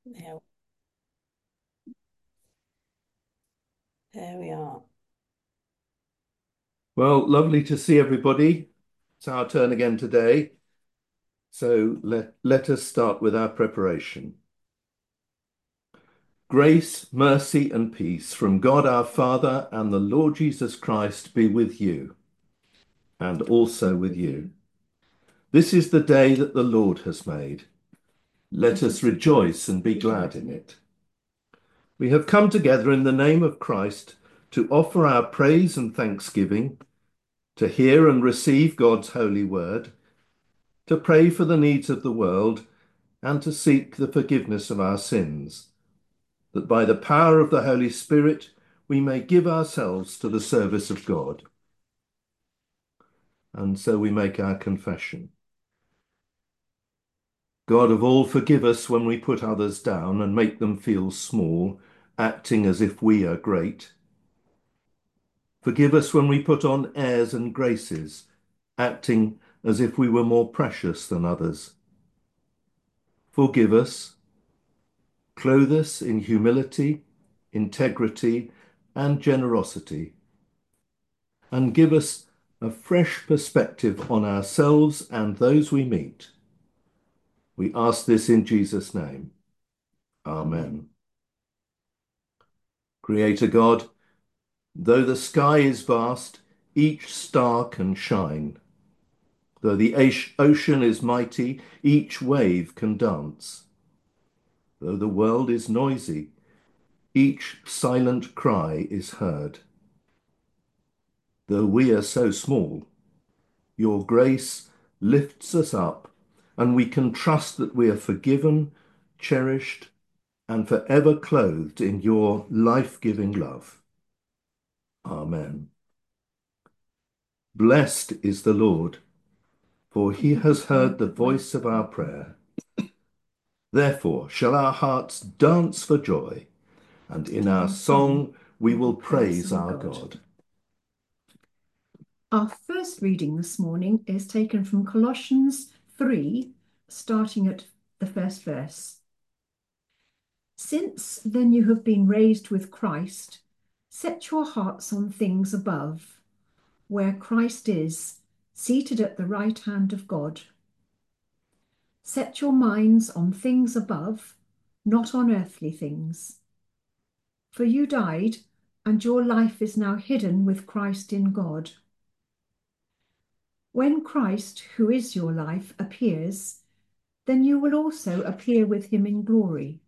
There, there we are. Well, lovely to see everybody. It's our turn again today. So let us start with our preparation. Grace, mercy, and peace from God our Father and the Lord Jesus Christ be with you, and also with you. This is the day that the Lord has made. Let us rejoice and be glad in it. We have come together in the name of Christ to offer our praise and thanksgiving, to hear and receive God's holy word, to pray for the needs of the world, and to seek the forgiveness of our sins, that by the power of the Holy Spirit we may give ourselves to the service of God. And so we make our confession. God of all, forgive us when we put others down and make them feel small, acting as if we are great. Forgive us when we put on airs and graces, acting as if we were more precious than others. Forgive us. Clothe us in humility, integrity, and generosity, and give us a fresh perspective on ourselves and those we meet. We ask this in Jesus' name. Amen. Creator God, though the sky is vast, each star can shine. Though the ocean is mighty, each wave can dance. Though the world is noisy, each silent cry is heard. Though we are so small, your grace lifts us up, and we can trust that we are forgiven, cherished, and forever clothed in your life-giving love. Amen. Blessed is the Lord, for he has heard the voice of our prayer. Therefore shall our hearts dance for joy, and in our song we will praise our God. Our first reading this morning is taken from Colossians 3, starting at the first verse. Since then you have been raised with Christ, set your hearts on things above, where Christ is, seated at the right hand of God. Set your minds on things above, not on earthly things. For you died, and your life is now hidden with Christ in God. When Christ, who is your life, appears, then you will also appear with him in glory.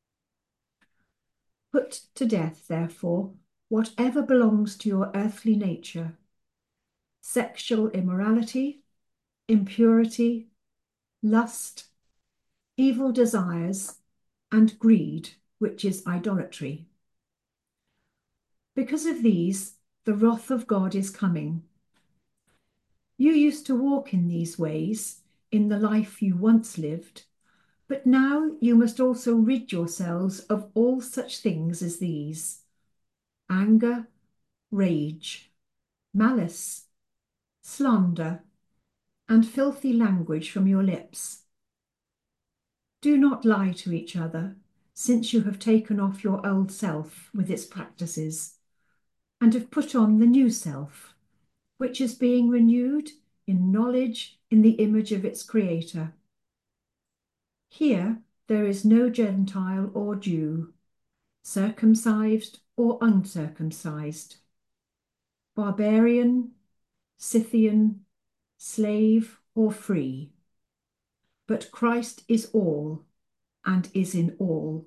Put to death, therefore, whatever belongs to your earthly nature: sexual immorality, impurity, lust, evil desires, and greed, which is idolatry. Because of these, the wrath of God is coming. You used to walk in these ways in the life you once lived, but now you must also rid yourselves of all such things as these: anger, rage, malice, slander, and filthy language from your lips. Do not lie to each other, since you have taken off your old self with its practices, and have put on the new self, which is being renewed in knowledge in the image of its creator. Here there is no Gentile or Jew, circumcised or uncircumcised, barbarian, Scythian, slave or free, but Christ is all and is in all.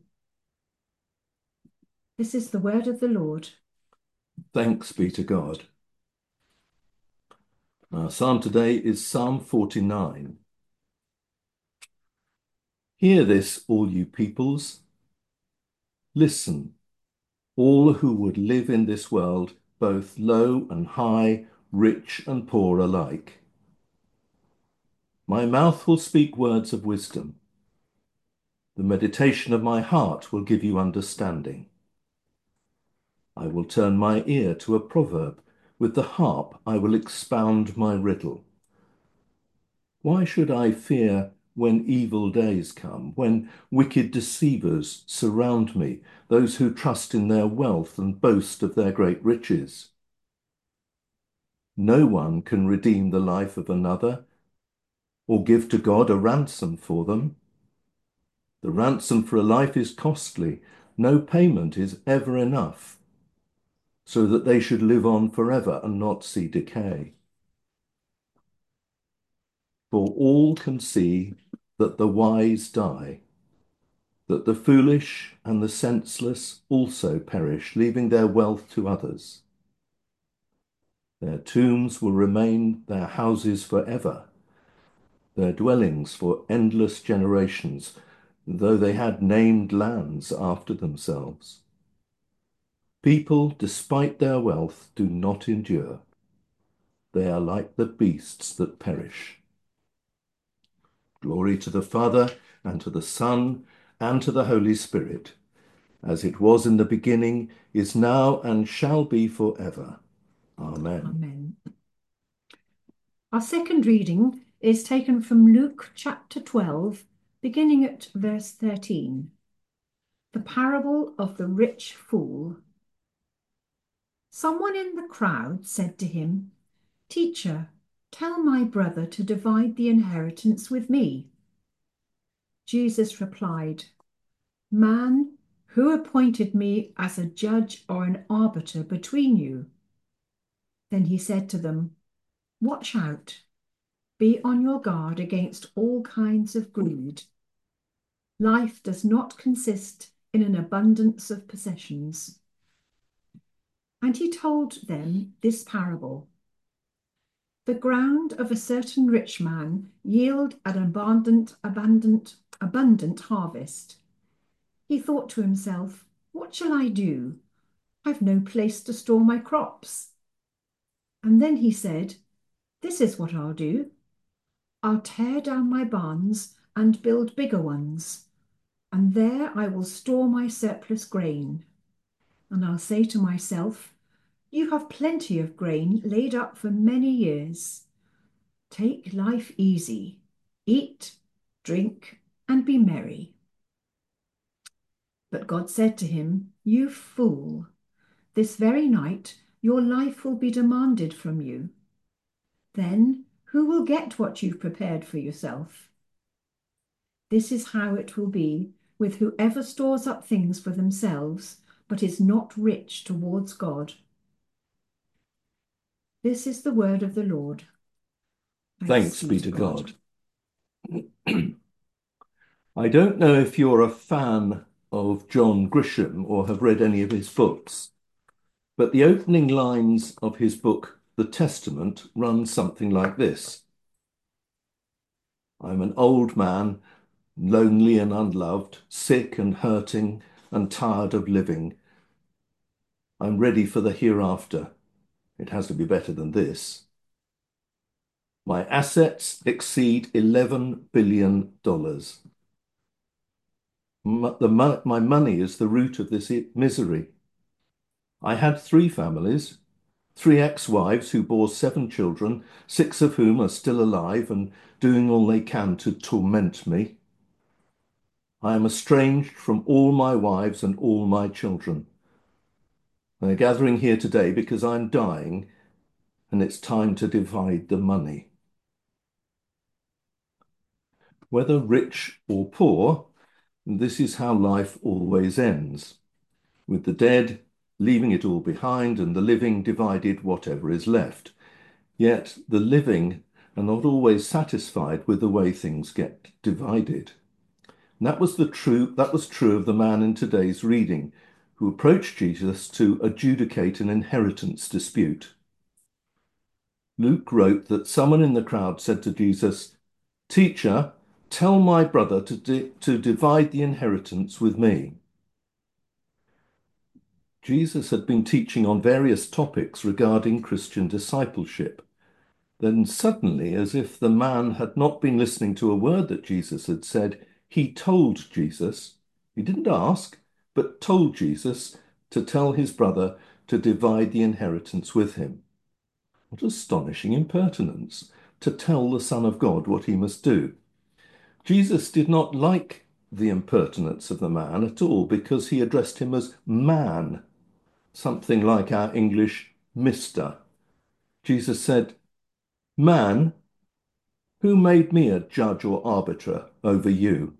This is the word of the Lord. Thanks be to God. Our psalm today is Psalm 49. Hear this, all you peoples. Listen, all who would live in this world, both low and high, rich and poor alike. My mouth will speak words of wisdom. The meditation of my heart will give you understanding. I will turn my ear to a proverb. With the harp I will expound my riddle. Why should I fear when evil days come, when wicked deceivers surround me, those who trust in their wealth and boast of their great riches. No one can redeem the life of another or give to God a ransom for them. The ransom for a life is costly. No payment is ever enough, so that they should live on forever and not see decay. For all can see that the wise die, that the foolish and the senseless also perish, leaving their wealth to others. Their tombs will remain their houses forever, their dwellings for endless generations, though they had named lands after themselves. People, despite their wealth, do not endure. They are like the beasts that perish. Glory to the Father, and to the Son, and to the Holy Spirit, as it was in the beginning, is now, and shall be forever. Amen. Amen. Our second reading is taken from Luke chapter 12, beginning at verse 13. The parable of the rich fool. Someone in the crowd said to him, "Teacher, tell my brother to divide the inheritance with me." Jesus replied, "Man, who appointed me as a judge or an arbiter between you?" Then he said to them, "Watch out. Be on your guard against all kinds of greed. Life does not consist in an abundance of possessions." And he told them this parable. The ground of a certain rich man yielded an abundant harvest. He thought to himself, "What shall I do? I've no place to store my crops." And then he said, "This is what I'll do. I'll tear down my barns and build bigger ones, and there I will store my surplus grain. And I'll say to myself, 'You have plenty of grain laid up for many years. Take life easy. Eat, drink, and be merry.' But God said to him, 'You fool, this very night your life will be demanded from you. Then who will get what you've prepared for yourself?' This is how it will be with whoever stores up things for themselves, but is not rich towards God." This is the word of the Lord. Thanks be to God. I don't know if you're a fan of John Grisham or have read any of his books, but the opening lines of his book, The Testament, run something like this. I'm an old man, lonely and unloved, sick and hurting and tired of living. I'm ready for the hereafter. It has to be better than this. My assets exceed $11 billion. My money is the root of this misery. I had 3 families, 3 ex-wives who bore 7 children, 6 of whom are still alive and doing all they can to torment me. I am estranged from all my wives and all my children. They're gathering here today because I'm dying and it's time to divide the money. Whether rich or poor, this is how life always ends, with the dead leaving it all behind and the living divided whatever is left. Yet the living are not always satisfied with the way things get divided. And that was true of the man in today's reading, who approached Jesus to adjudicate an inheritance dispute. Luke wrote that someone in the crowd said to Jesus, "Teacher, tell my brother to divide the inheritance with me." Jesus had been teaching on various topics regarding Christian discipleship. Then suddenly, as if the man had not been listening to a word that Jesus had said, he told Jesus, he didn't ask, but told Jesus to tell his brother to divide the inheritance with him. What astonishing impertinence, to tell the Son of God what he must do. Jesus did not like the impertinence of the man at all because he addressed him as man, something like our English Mr. Jesus said, "Man, who made me a judge or arbiter over you?"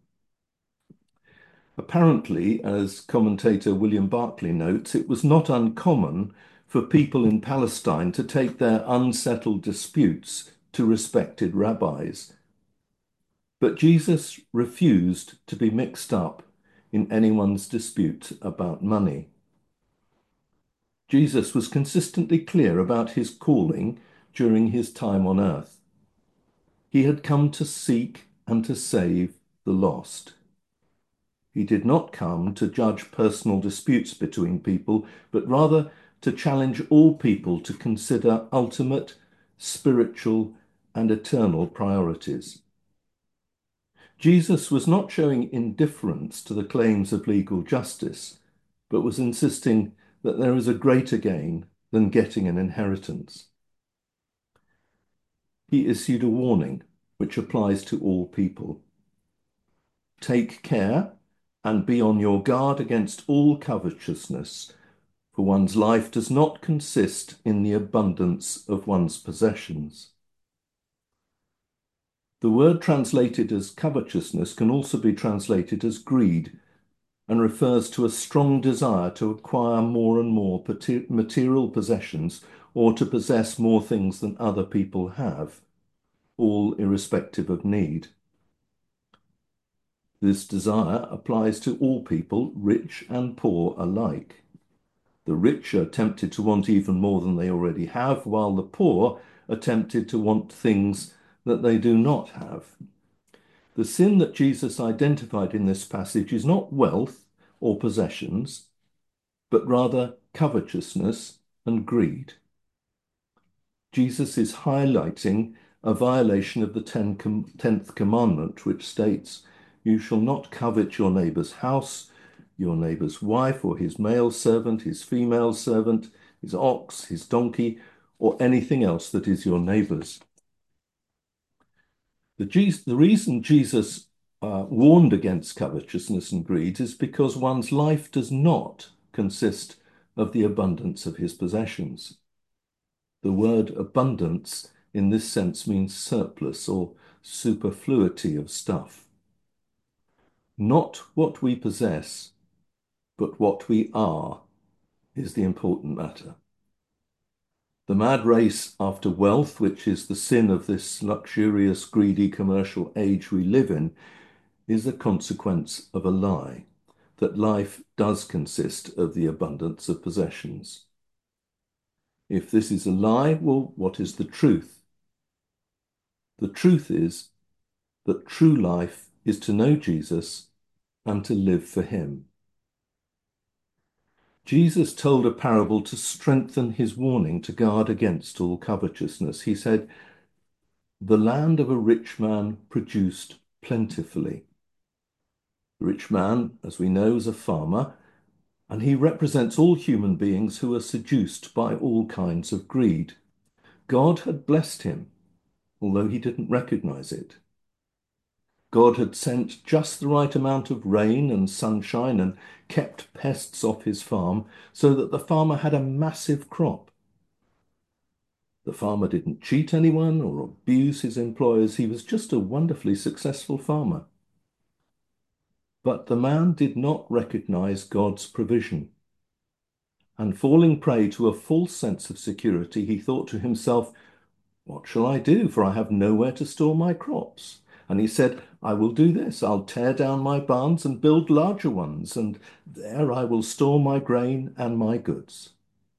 Apparently, as commentator William Barclay notes, it was not uncommon for people in Palestine to take their unsettled disputes to respected rabbis. But Jesus refused to be mixed up in anyone's dispute about money. Jesus was consistently clear about his calling during his time on earth. He had come to seek and to save the lost. He did not come to judge personal disputes between people, but rather to challenge all people to consider ultimate, spiritual, and eternal priorities. Jesus was not showing indifference to the claims of legal justice, but was insisting that there is a greater gain than getting an inheritance. He issued a warning which applies to all people. Take care and be on your guard against all covetousness, for one's life does not consist in the abundance of one's possessions. The word translated as covetousness can also be translated as greed and refers to a strong desire to acquire more and more material possessions or to possess more things than other people have, all irrespective of need. This desire applies to all people, rich and poor alike. The rich are tempted to want even more than they already have, while the poor are tempted to want things that they do not have. The sin that Jesus identified in this passage is not wealth or possessions, but rather covetousness and greed. Jesus is highlighting a violation of the 10th commandment, which states, "You shall not covet your neighbor's house, your neighbor's wife, or his male servant, his female servant, his ox, his donkey, or anything else that is your neighbor's." The reason Jesus warned against covetousness and greed is because one's life does not consist of the abundance of his possessions. The word abundance in this sense means surplus or superfluity of stuff. Not what we possess, but what we are is the important matter. The mad race after wealth, which is the sin of this luxurious, greedy commercial age we live in, is a consequence of a lie, that life does consist of the abundance of possessions. If this is a lie, well, what is the truth? The truth is that true life is to know Jesus and to live for him. Jesus told a parable to strengthen his warning to guard against all covetousness. He said, "The land of a rich man produced plentifully." The rich man, as we know, is a farmer, and he represents all human beings who are seduced by all kinds of greed. God had blessed him, although he didn't recognize it. God had sent just the right amount of rain and sunshine and kept pests off his farm so that the farmer had a massive crop. The farmer didn't cheat anyone or abuse his employers. He was just a wonderfully successful farmer. But the man did not recognize God's provision. And falling prey to a false sense of security, he thought to himself, "What shall I do? For I have nowhere to store my crops." And he said, "I will do this. I'll tear down my barns and build larger ones, and there I will store my grain and my goods."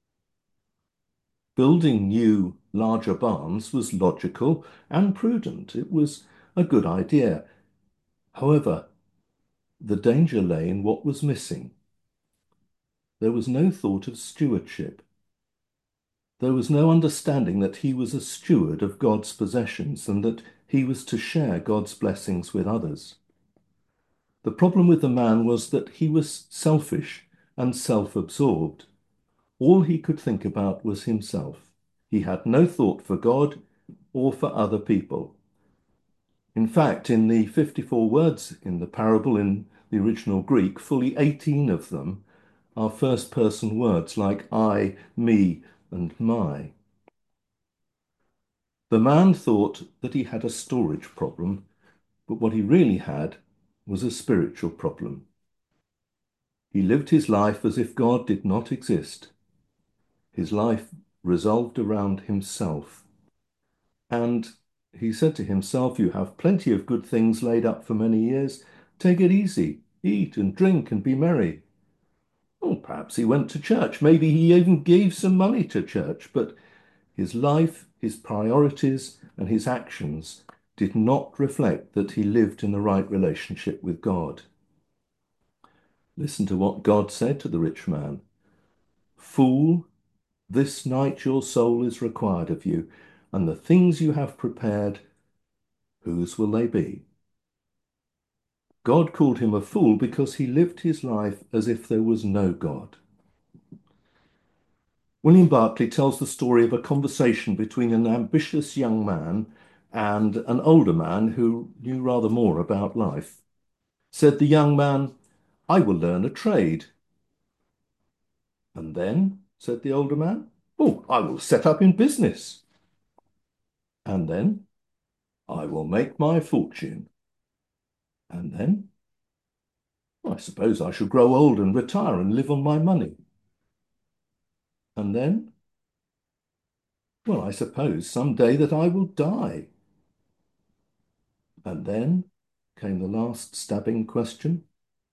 Building new, larger barns was logical and prudent. It was a good idea. However, the danger lay in what was missing. There was no thought of stewardship. There was no understanding that he was a steward of God's possessions and that he was to share God's blessings with others. The problem with the man was that he was selfish and self-absorbed. All he could think about was himself. He had no thought for God or for other people. In fact, in the 54 words in the parable in the original Greek, fully 18 of them are first-person words like I, me, and my. The man thought that he had a storage problem, but what he really had was a spiritual problem. He lived his life as if God did not exist. His life revolved around himself. And he said to himself, "You have plenty of good things laid up for many years. Take it easy, eat and drink and be merry." Well, perhaps he went to church. Maybe he even gave some money to church, but his life, his priorities, and his actions did not reflect that he lived in the right relationship with God. Listen to what God said to the rich man. "Fool, this night your soul is required of you, and the things you have prepared, whose will they be?" God called him a fool because he lived his life as if there was no God. William Barclay tells the story of a conversation between an ambitious young man and an older man who knew rather more about life. Said the young man, "I will learn a trade." "And then," said the older man, "Oh, I will set up in business." "And then?" "I will make my fortune." "And then?" "I suppose I shall grow old and retire and live on my money." "And then?" "Well, I suppose some day that I will die." "And then?" came the last stabbing question.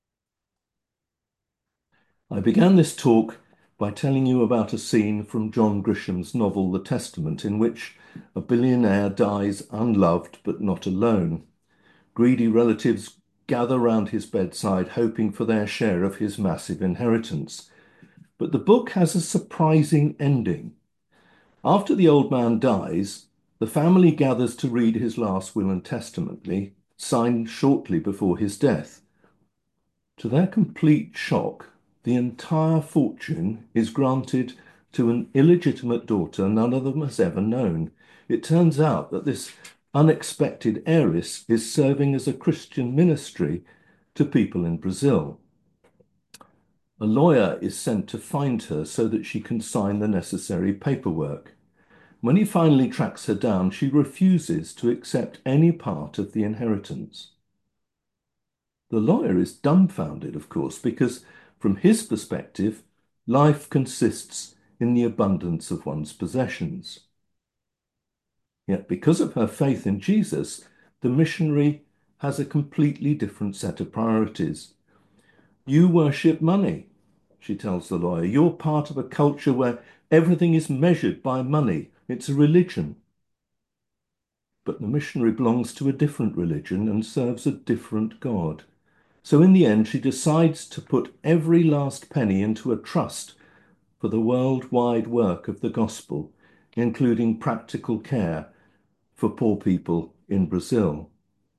I began this talk by telling you about a scene from John Grisham's novel The Testament, in which a billionaire dies unloved but not alone. Greedy relatives gather round his bedside, hoping for their share of his massive inheritance. But the book has a surprising ending. After the old man dies, the family gathers to read his last will and testament, signed shortly before his death. To their complete shock, the entire fortune is granted to an illegitimate daughter none of them has ever known. It turns out that this unexpected heiress is serving as a Christian ministry to people in Brazil. A lawyer is sent to find her so that she can sign the necessary paperwork. When he finally tracks her down, she refuses to accept any part of the inheritance. The lawyer is dumbfounded, of course, because from his perspective, life consists in the abundance of one's possessions. Yet, because of her faith in Jesus, the missionary has a completely different set of priorities. "You worship money," she tells the lawyer. "You're part of a culture where everything is measured by money. It's a religion." But the missionary belongs to a different religion and serves a different God. So in the end, she decides to put every last penny into a trust for the worldwide work of the gospel, including practical care for poor people in Brazil.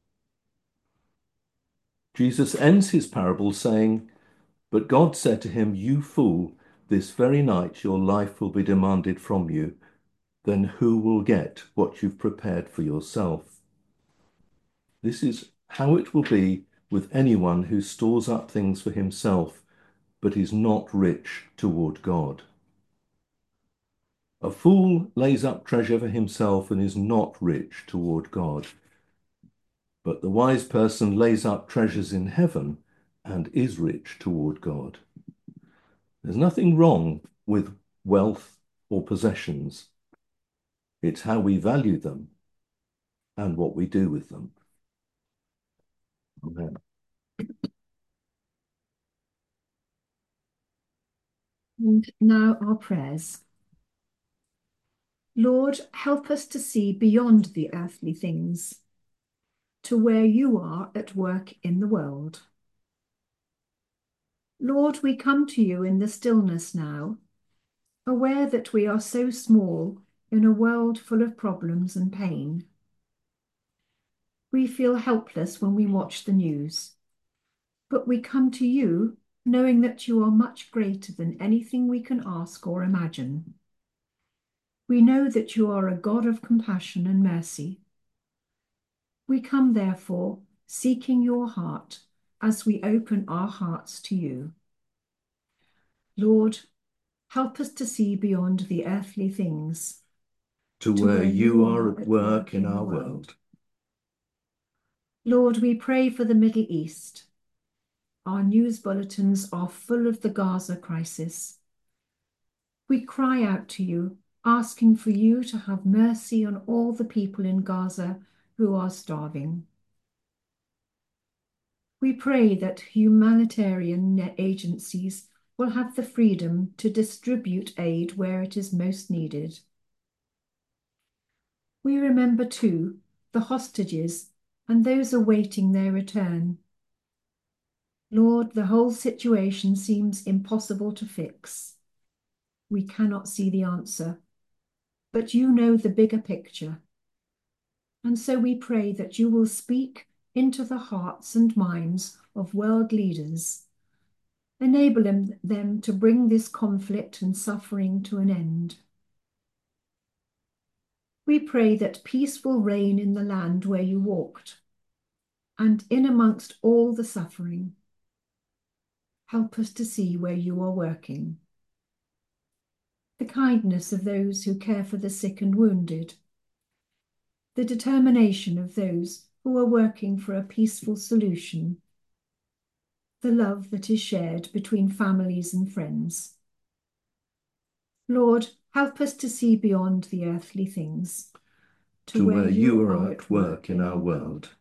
Jesus ends his parable saying, "But God said to him, 'You fool, this very night your life will be demanded from you. Then who will get what you've prepared for yourself?'" This is how it will be with anyone who stores up things for himself but is not rich toward God. A fool lays up treasure for himself and is not rich toward God. But the wise person lays up treasures in heaven and is rich toward God. There's nothing wrong with wealth or possessions. It's how we value them and what we do with them. Amen. And now our prayers. Lord, help us to see beyond the earthly things, to where you are at work in the world. Lord, we come to you in the stillness now, aware that we are so small in a world full of problems and pain. We feel helpless when we watch the news, but we come to you knowing that you are much greater than anything we can ask or imagine. We know that you are a God of compassion and mercy. We come, therefore, seeking your heart as we open our hearts to you. Lord, help us to see beyond the earthly things, to where you are at work in our world. Lord, we pray for the Middle East. Our news bulletins are full of the Gaza crisis. We cry out to you, asking for you to have mercy on all the people in Gaza who are starving. We pray that humanitarian agencies will have the freedom to distribute aid where it is most needed. We remember too the hostages and those awaiting their return. Lord, the whole situation seems impossible to fix. We cannot see the answer, but you know the bigger picture. And so we pray that you will speak into the hearts and minds of world leaders, enabling them to bring this conflict and suffering to an end. We pray that peace will reign in the land where you walked, and in amongst all the suffering. Help us to see where you are working. The kindness of those who care for the sick and wounded, the determination of those who are working for a peaceful solution, the love that is shared between families and friends. Lord, help us to see beyond the earthly things, to where you are at work in our world.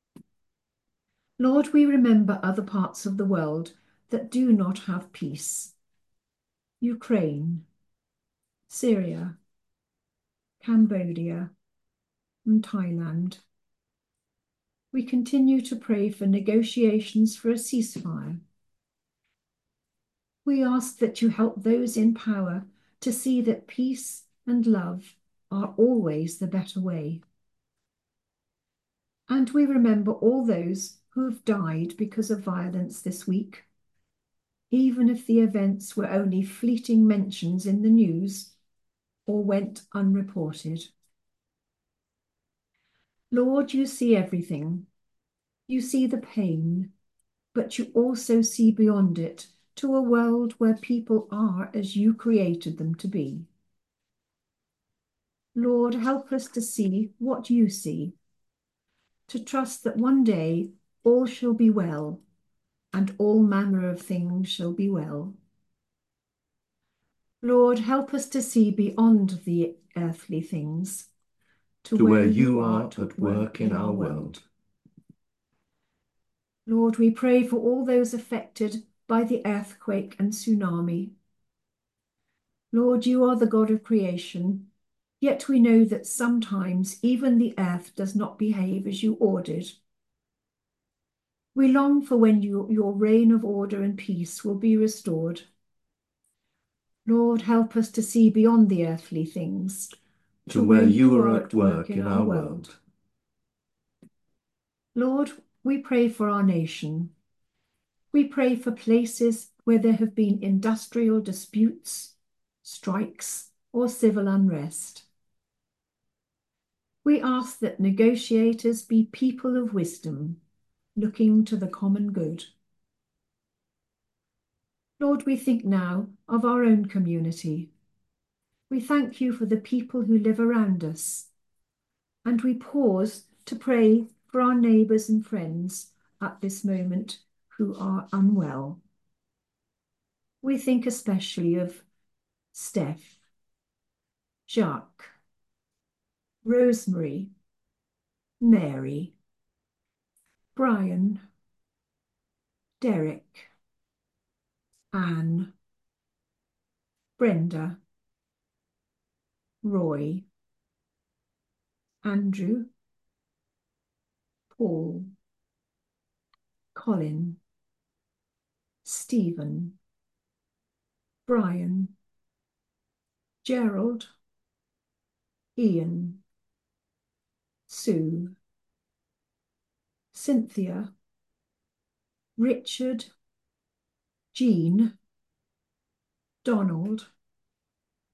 Lord, we remember other parts of the world that do not have peace. Ukraine, Syria, Cambodia, and Thailand. We continue to pray for negotiations for a ceasefire. We ask that you help those in power to see that peace and love are always the better way. And we remember all those who have died because of violence this week, even if the events were only fleeting mentions in the news or went unreported. Lord, you see everything. You see the pain, but you also see beyond it to a world where people are as you created them to be. Lord, help us to see what you see, to trust that one day all shall be well, and all manner of things shall be well. Lord, help us to see beyond the earthly things, to where you are at work in our world. Lord, we pray for all those affected by the earthquake and tsunami. Lord, you are the God of creation, yet we know that sometimes even the earth does not behave as you ordered. We long for when your reign of order and peace will be restored. Lord, help us to see beyond the earthly things, to where you are at work in our world. Lord, we pray for our nation. We pray for places where there have been industrial disputes, strikes, or civil unrest. We ask that negotiators be people of wisdom, looking to the common good. Lord, we think now of our own community. We thank you for the people who live around us, and we pause to pray for our neighbours and friends at this moment who are unwell. We think especially of Steph, Jacques, Rosemary, Mary, Brian, Derek, Anne, Brenda, Roy, Andrew, Paul, Colin, Stephen, Brian, Gerald, Ian, Sue, Cynthia, Richard, Jean, Donald,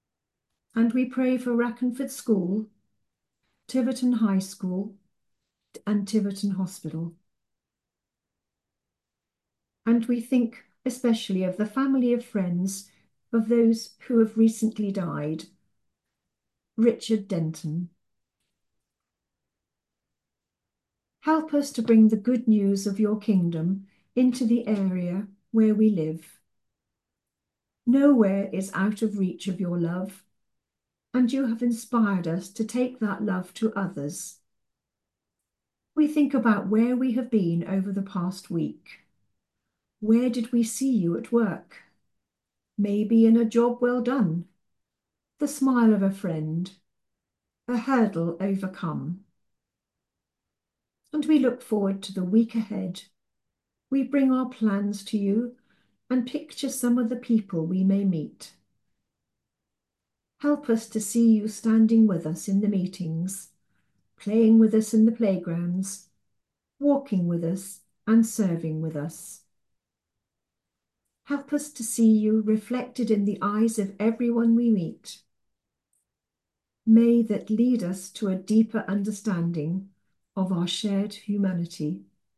and we pray for Rackenford School, Tiverton High School, and Tiverton Hospital. And we think especially of the family of friends of those who have recently died. Richard Denton. Help us to bring the good news of your kingdom into the area where we live. Nowhere is out of reach of your love, and you have inspired us to take that love to others. We think about where we have been over the past week. Where did we see you at work? Maybe in a job well done, the smile of a friend, a hurdle overcome. And we look forward to the week ahead. We bring our plans to you and picture some of the people we may meet. Help us to see you standing with us in the meetings, playing with us in the playgrounds, walking with us and serving with us. Help us to see you reflected in the eyes of everyone we meet. May that lead us to a deeper understanding of our shared humanity.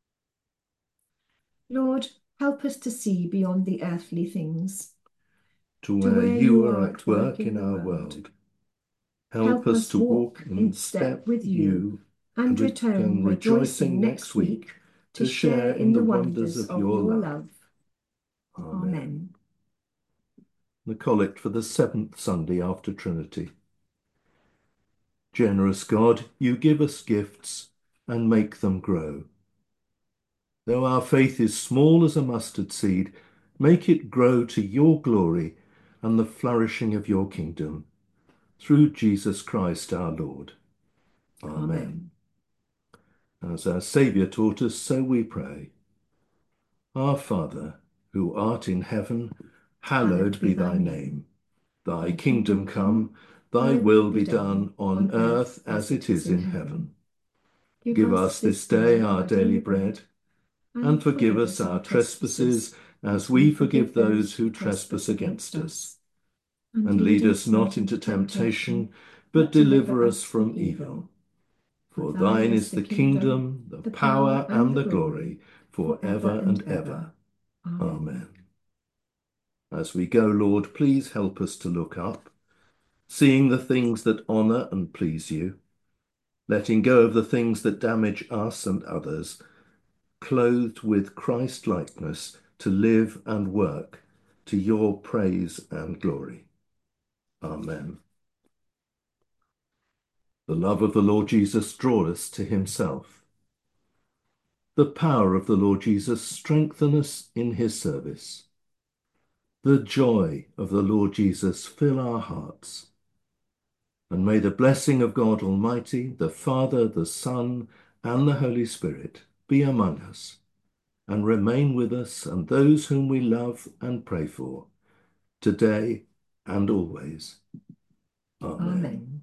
Lord, help us to see beyond the earthly things, to where you are at work in our world. Help us to walk in step with you and return rejoicing next week to share in the wonders of your love. Amen. The Collect for the 7th Sunday after Trinity. Generous God, you give us gifts and make them grow. Though our faith is small as a mustard seed, make it grow to your glory and the flourishing of your kingdom. Through Jesus Christ our Lord. Amen. As our Saviour taught us, so we pray. Our Father, who art in heaven, hallowed be thy name. Thy kingdom come, thy will be done on earth as it is in heaven. Give us this day our daily bread, and forgive us our trespasses as we forgive those who trespass against us. And lead us not into temptation, but deliver us from evil. For thine is the kingdom, the power, and the glory, for ever and ever. Amen. As we go, Lord, please help us to look up, seeing the things that honour and please you, letting go of the things that damage us and others, clothed with Christ-likeness to live and work to your praise and glory. Amen. The love of the Lord Jesus draw us to himself. The power of the Lord Jesus strengthen us in his service. The joy of the Lord Jesus fill our hearts. And may the blessing of God Almighty, the Father, the Son, and the Holy Spirit be among us and remain with us and those whom we love and pray for, today and always. Amen. Amen.